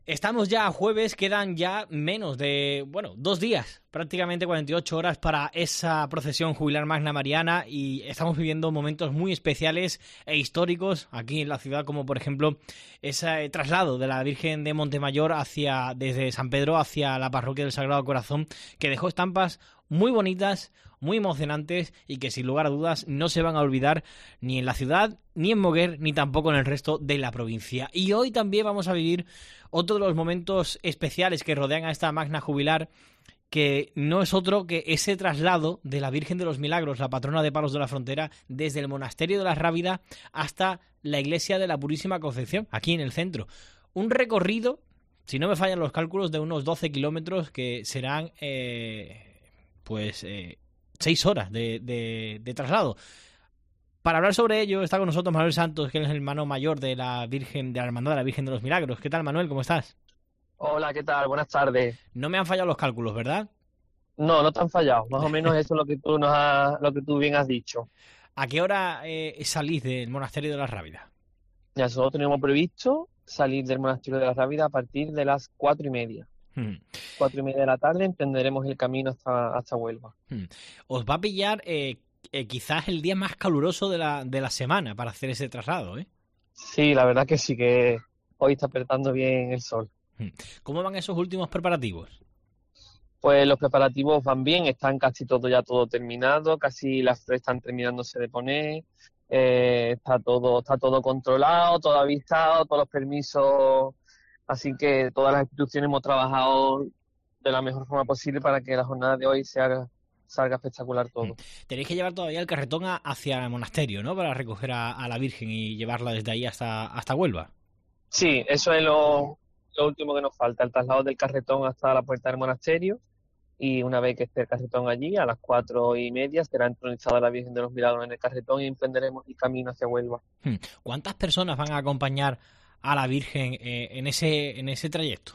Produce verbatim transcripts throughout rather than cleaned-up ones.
Estamos ya a jueves, quedan ya menos de, bueno, dos días, prácticamente cuarenta y ocho horas para esa procesión jubilar Magna Mariana y estamos viviendo momentos muy especiales e históricos aquí en la ciudad, como por ejemplo ese traslado de la Virgen de Montemayor hacia, desde San Pedro hacia la parroquia del Sagrado Corazón, que dejó estampas muy bonitas, muy emocionantes y que sin lugar a dudas no se van a olvidar ni en la ciudad, ni en Moguer, ni tampoco en el resto de la provincia. Y hoy también vamos a vivir otro de los momentos especiales que rodean a esta Magna Jubilar, que no es otro que ese traslado de la Virgen de los Milagros, la patrona de Palos de la Frontera, desde el monasterio de la Rábida hasta la iglesia de la Purísima Concepción, aquí en el centro. Un recorrido, si no me fallan los cálculos, de unos doce kilómetros que serán, eh, pues, eh, seis horas de, de, de traslado. Para hablar sobre ello está con nosotros Manuel Santos, que es el hermano mayor de la Virgen, de la Hermandad de la Virgen de los Milagros. ¿Qué tal, Manuel? ¿Cómo estás? Hola, ¿qué tal? Buenas tardes. No me han fallado los cálculos, ¿verdad? No, no te han fallado. Más o menos eso es lo que tú nos has, lo que tú bien has dicho. ¿A qué hora eh, salís del monasterio de la Rábida? Ya nosotros tenemos previsto salir del monasterio de la Rábida a partir de las cuatro y media. Hmm. Cuatro y media de la tarde emprenderemos el camino hasta, hasta Huelva. Hmm. Os va a pillar eh, eh, quizás el día más caluroso de la, de la semana para hacer ese traslado, ¿eh? Sí, la verdad que sí que hoy está apretando bien el sol. Hmm. ¿Cómo van esos últimos preparativos? Pues los preparativos van bien, están casi todo ya todo terminado, casi las flores están terminándose de poner, eh, está todo, está todo controlado, todo avisado, todos los permisos, así que todas las instituciones hemos trabajado de la mejor forma posible para que la jornada de hoy se haga, salga espectacular Hmm. todo. Tenéis que llevar todavía el carretón a- hacia el monasterio, ¿no? Para recoger a, a la Virgen y llevarla desde ahí hasta, hasta Huelva. Sí, eso es lo, lo último que nos falta, el traslado del carretón hasta la puerta del monasterio. Y una vez que esté el carretón allí, a las cuatro y media, será entronizada la Virgen de los Milagros en el carretón y emprenderemos el camino hacia Huelva. Hmm. ¿Cuántas personas van a acompañar a la Virgen eh, en ese, en ese trayecto?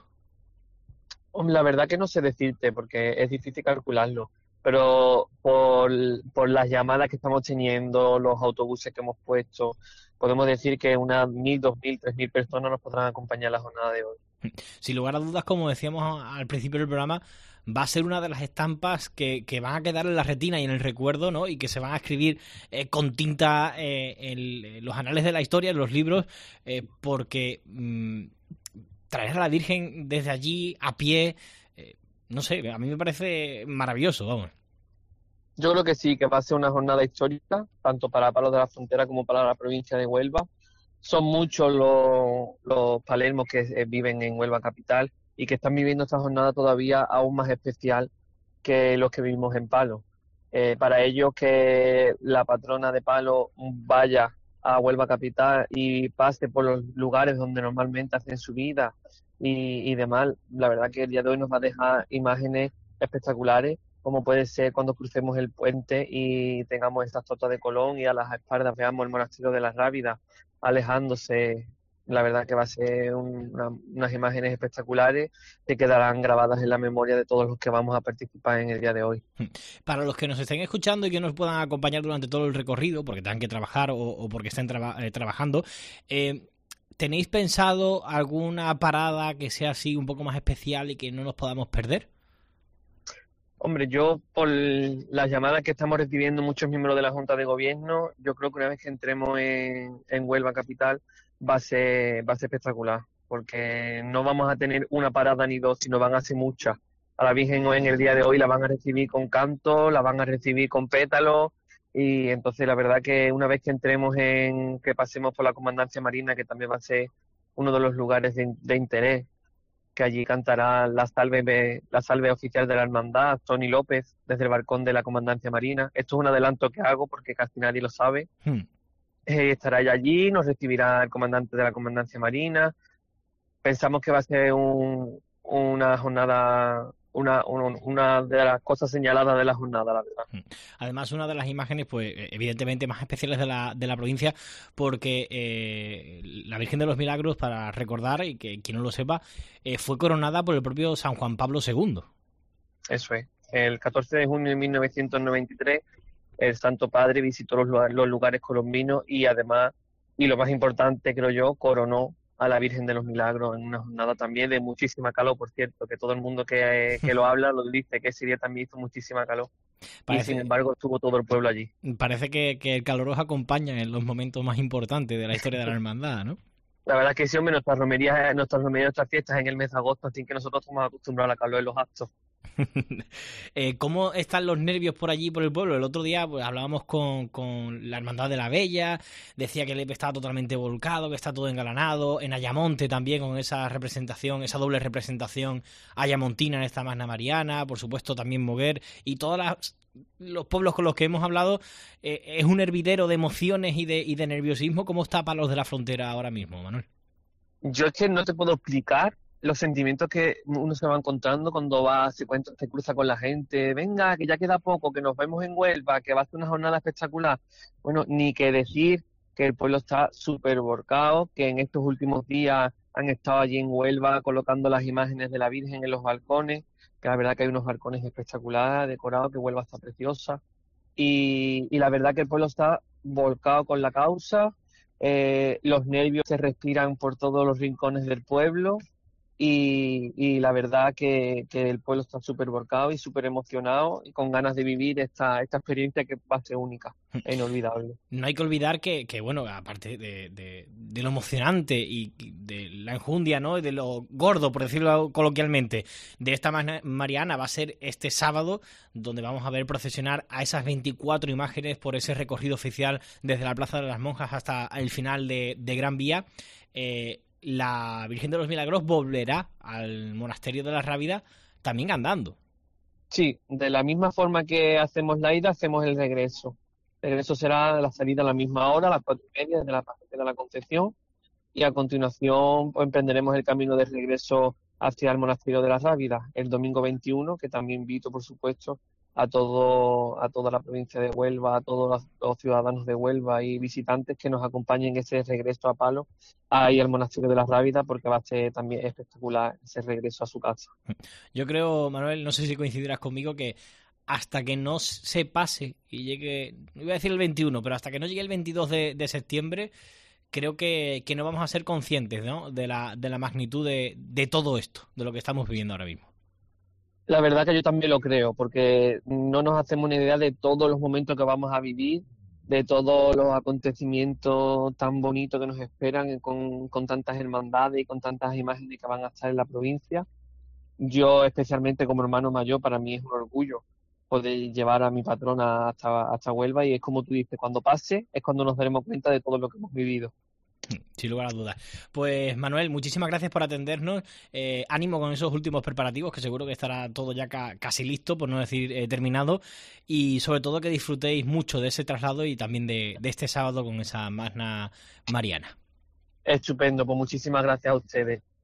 Hombre, la verdad que no sé decirte porque es difícil calcularlo, pero por, por las llamadas que estamos teniendo, los autobuses que hemos puesto, podemos decir que unas mil, dos mil, tres mil personas nos podrán acompañar en la jornada de hoy. Sin lugar a dudas, como decíamos al principio del programa, va a ser una de las estampas que, que van a quedar en la retina y en el recuerdo, ¿no? Y que se van a escribir eh, con tinta eh, en, en los anales de la historia, en los libros, eh, porque mmm, traer a la Virgen desde allí a pie, eh, no sé, a mí me parece maravilloso, vamos. Yo creo que sí, que va a ser una jornada histórica, tanto para Palos de la Frontera como para la provincia de Huelva. Son muchos los, los palermos que eh, viven en Huelva capital y que están viviendo esta jornada todavía aún más especial que los que vivimos en Palos. Eh, para ellos que la patrona de Palos vaya a Huelva capital y pase por los lugares donde normalmente hacen su vida y, y demás, la verdad que el día de hoy nos va a dejar imágenes espectaculares, como puede ser cuando crucemos el puente y tengamos esta estatua de Colón y a las espaldas veamos el monasterio de la Rábida alejándose. La verdad que va a ser un- una- unas imágenes espectaculares que quedarán grabadas en la memoria de todos los que vamos a participar en el día de hoy. Para los que nos estén escuchando y que nos puedan acompañar durante todo el recorrido, porque tengan que trabajar o, o porque estén traba- eh, trabajando, eh, ¿tenéis pensado alguna parada que sea así un poco más especial y que no nos podamos perder? Hombre, yo por las llamadas que estamos recibiendo muchos miembros de la Junta de Gobierno, yo creo que una vez que entremos en, en Huelva capital va a ser, va a ser espectacular, porque no vamos a tener una parada ni dos, sino van a ser muchas. A la Virgen hoy en el día de hoy la van a recibir con canto, la van a recibir con pétalos, y entonces la verdad que una vez que entremos en, que pasemos por la Comandancia Marina, que también va a ser uno de los lugares de, de interés, que allí cantará la salve, la salve oficial de la hermandad, Tony López, desde el balcón de la Comandancia Marina. Esto es un adelanto que hago porque casi nadie lo sabe. Hmm. Eh, estará ella allí, nos recibirá el comandante de la Comandancia Marina. Pensamos que va a ser un, una jornada, una, un- una de las cosas señaladas de la jornada, la verdad. Además, una de las imágenes, pues, evidentemente más especiales de la, de la provincia, porque eh, la Virgen de los Milagros, para recordar, y que quien no lo sepa, eh, fue coronada por el propio San Juan Pablo segundo. Eso es. El catorce de junio de mil novecientos noventa y tres, el Santo Padre visitó los, lugar- los lugares colombinos y además, y lo más importante creo yo, coronó a la Virgen de los Milagros en una jornada también de muchísima calor, por cierto, que todo el mundo que, que lo habla lo dice, que ese día también hizo muchísima calor. Parece, y sin embargo estuvo todo el pueblo allí. Parece que, que el calor os acompaña en los momentos más importantes de la historia de la hermandad, ¿no? La verdad es que sí, hombre, nuestras romerías, nuestras romerías, nuestras fiestas en el mes de agosto, así que nosotros estamos acostumbrados al calor en los actos. eh, ¿Cómo están los nervios por allí, por el pueblo? El otro día pues hablábamos con, con la Hermandad de la Bella, decía que el Lepe estaba totalmente volcado, que está todo engalanado, en Ayamonte también con esa representación, esa doble representación ayamontina en esta Magna Mariana, por supuesto también Moguer y todos los pueblos con los que hemos hablado, eh, es un hervidero de emociones y de, y de nerviosismo. ¿Cómo está Palos de la Frontera ahora mismo, Manuel? Yo es que no te puedo explicar los sentimientos que uno se va encontrando cuando va, se, cuenta, se cruza con la gente. Venga, que ya queda poco, que nos vemos en Huelva, que va a ser una jornada espectacular. Bueno, ni que decir que el pueblo está súper volcado, que en estos últimos días han estado allí en Huelva colocando las imágenes de la Virgen en los balcones, que la verdad que hay unos balcones espectaculares, decorados, que Huelva está preciosa. Y, y la verdad que el pueblo está volcado con la causa, eh, los nervios se respiran por todos los rincones del pueblo. Y, y la verdad que, que el pueblo está súper volcado y súper emocionado y con ganas de vivir esta, esta experiencia que va a ser única e inolvidable. No hay que olvidar que, que bueno, aparte de, de, de lo emocionante y de la enjundia, ¿no? Y de lo gordo, por decirlo coloquialmente, de esta Mariana va a ser este sábado, donde vamos a ver procesionar a esas veinticuatro imágenes por ese recorrido oficial desde la Plaza de las Monjas hasta el final de, de Gran Vía. Eh, la Virgen de los Milagros volverá al Monasterio de la Rábida también andando. Sí, de la misma forma que hacemos la ida, hacemos el regreso. El regreso será la salida a la misma hora, a las cuatro y media, desde la Parroquia de la Concepción, y a continuación pues, emprenderemos el camino de regreso hacia el Monasterio de la Rábida el domingo veintiuno, que también invito, por supuesto, a todo a toda la provincia de Huelva, a todos los, los ciudadanos de Huelva y visitantes que nos acompañen en ese regreso a Palo ahí al Monasterio de la Rábida, porque va a ser también espectacular ese regreso a su casa. Yo creo, Manuel, no sé si coincidirás conmigo, que hasta que no se pase y llegue, no iba a decir el veintiuno, pero hasta que no llegue el veintidós de, de septiembre, creo que, que no vamos a ser conscientes, ¿no? de la, de la magnitud de, de todo esto, de lo que estamos viviendo ahora mismo. La verdad que yo también lo creo, porque no nos hacemos una idea de todos los momentos que vamos a vivir, de todos los acontecimientos tan bonitos que nos esperan con, con tantas hermandades y con tantas imágenes que van a estar en la provincia. Yo, especialmente como hermano mayor, para mí es un orgullo poder llevar a mi patrona hasta, hasta Huelva, y es como tú dices, cuando pase es cuando nos daremos cuenta de todo lo que hemos vivido. Sin lugar a dudas. Pues Manuel, muchísimas gracias por atendernos. Eh, ánimo con esos últimos preparativos, que seguro que estará todo ya ca- casi listo, por no decir eh, terminado. Y sobre todo que disfrutéis mucho de ese traslado y también de, de este sábado con esa Magna Mariana. Estupendo, pues muchísimas gracias a ustedes.